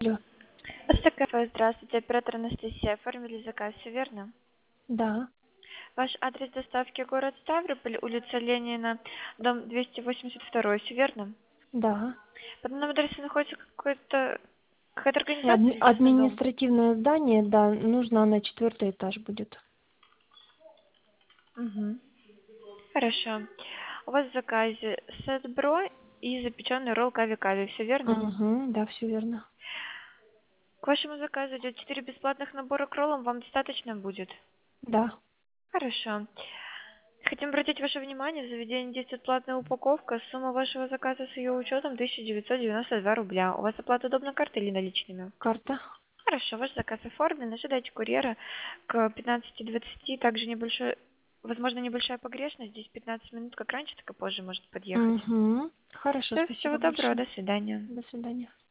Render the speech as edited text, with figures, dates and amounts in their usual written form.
Алло. Кафе, здравствуйте, оператор Анастасия. Оформили заказ, все верно? Да, Ваш адрес доставки город Ставрополь, улица Ленина, дом 282, все верно? да. Под номером адреса находится какая-то организация или частный дом? Административное здание, да, нужно на 4-й этаж будет. Угу. Хорошо. У вас в заказе сет-бро и запеченный ролл кави-кави, все верно? Угу, да, все верно. К вашему заказу идет 4 бесплатных набора к роллам, вам достаточно будет? Да. Хорошо. Хотим обратить ваше внимание, в заведении действует платная упаковка. Сумма вашего заказа с ее учетом 1992 рубля. У вас оплата удобно картой или наличными? Карта. Хорошо, ваш заказ оформлен. Ожидайте курьера к 15:20. Также возможно, небольшая погрешность. Здесь 15 минут, как раньше, так и позже может подъехать. Угу. Хорошо, Все, всего спасибо доброго, большое. до свидания. До свидания.